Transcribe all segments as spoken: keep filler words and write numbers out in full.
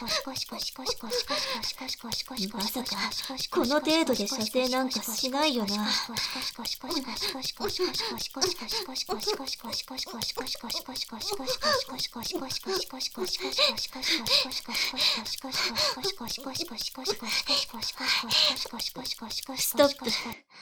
まさか、この程度で射精なんかしないよな。ストップ。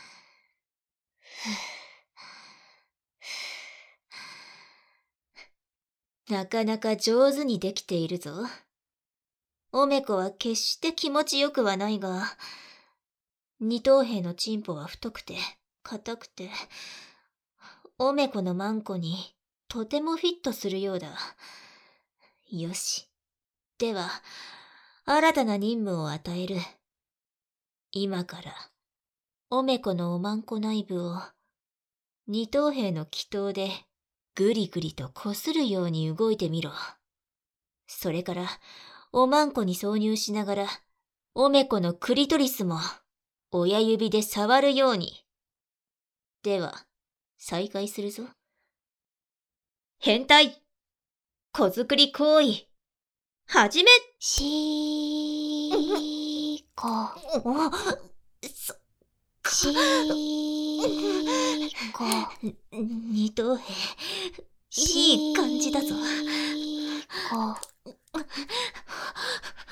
なかなか上手にできているぞ。おめこは決して気持ちよくはないが、二等兵のチンポは太くて、硬くて、おめこのマンコにとてもフィットするようだ。よし。では、新たな任務を与える。今から、おめこのおまんこ内部を、二等兵の気筒で、ぐりぐりとこするように動いてみろ。それから、おまんこに挿入しながら、おめこのクリトリスも、親指で触るように。では、再開するぞ。変態子作り行為はじめしーこそしーこ二等兵いい感じだぞしーこ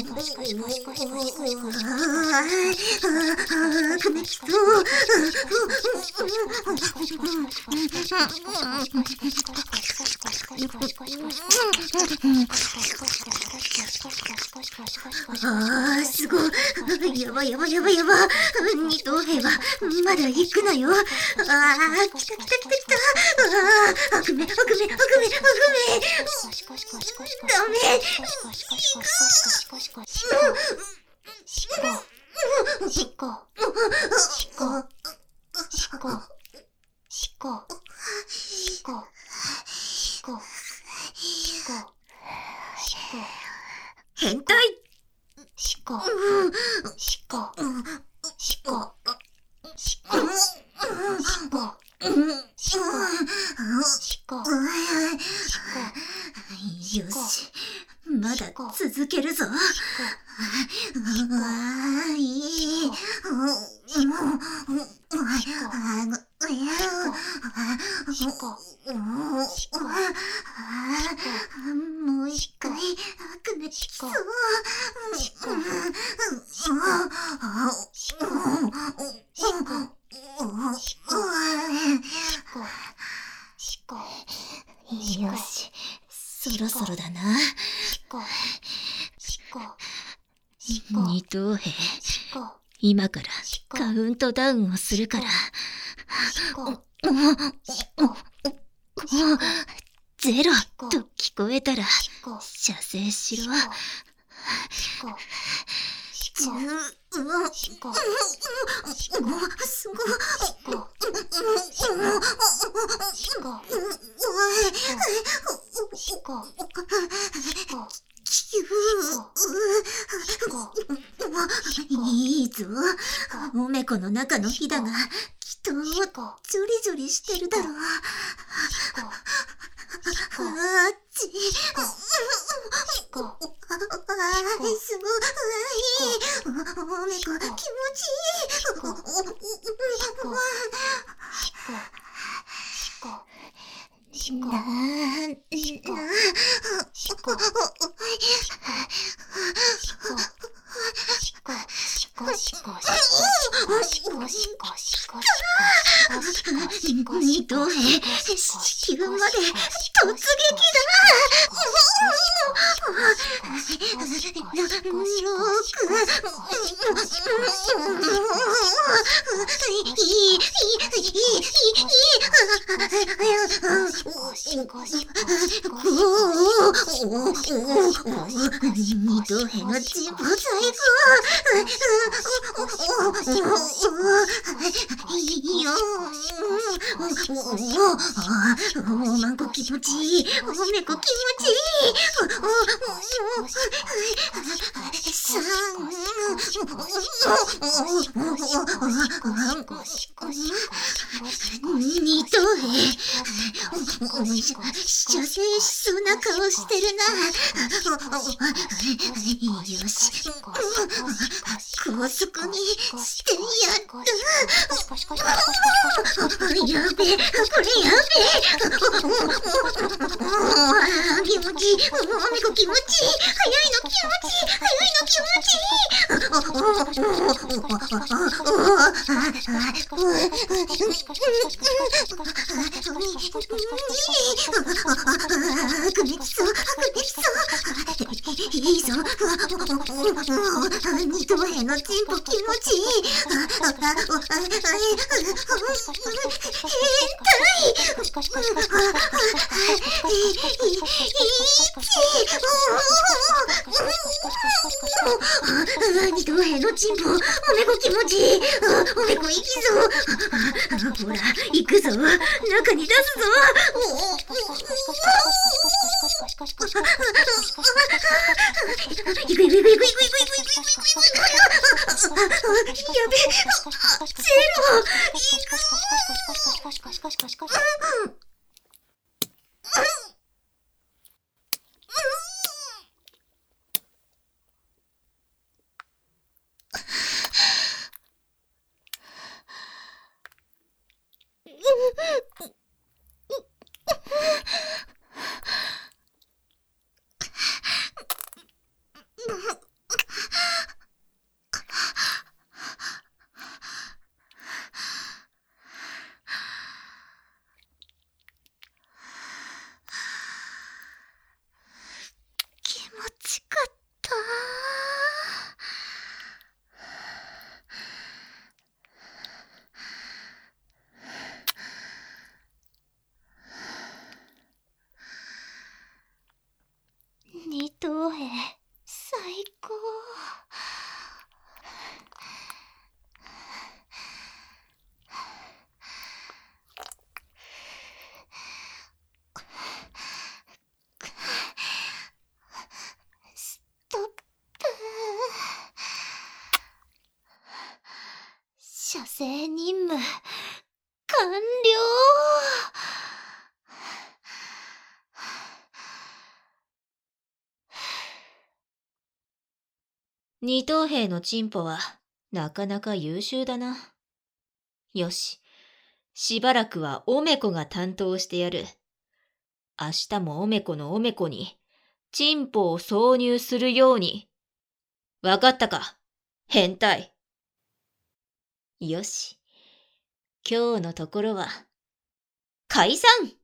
ああ、すごい。やばやばやばやば。二等兵はまだ行くなよ。ああ、来た来た来た来た。ああ、悪夢悪夢悪夢悪夢。ダメ。しっこ。しっこ。しっこ。しっこ。しっこ。しっこ。しっこ。しっこ。しっこ。しっこ。変態。しっこ。しっこ。しっこ。 しこ、しこ、 よし、まだ続けるぞ。あいい。もう一回悪夢きそう。よし、そろそろだな。二等兵、今からカウントダウンをするから。ゼロと聞こえたら射精しろ。十分、すごい。いいぞ。おめこの中のひだがきっとジョリジョリしてるだろう。あっち。あーすごい。おめこ気持ちいい。なんだ。二等兵、地球まで突撃だ。二等兵のチンポ最高。いいよ。おまんこ気持ちいい。おめこ気持ちいい。さん。二等兵。射精しそうな顔してるな。よし。高速にしてやる。やべえ、これやべえ。気持ちいい。おめこ気持ちいい。早いの気持ちいい。早いの気持ちいい。くねきそう、くねきそう。いいぞ。二等兵のチンポ気持ちいい。二等兵のチンポ、おめこ気持ちいい。おめこいいぞ。ほら、行くぞ。中に出すぞ。いくいくいくいくいくいくいくいくいくいく。やべえ、ゼロ。気持ちかった。二等兵、最高。ストップ。射精任務完了。 二等兵のチンポはなかなか優秀だな。よし、しばらくはおめこが担当してやる。明日もおめこのおめこにチンポを挿入するように。わかったか、変態。よし、今日のところは解散。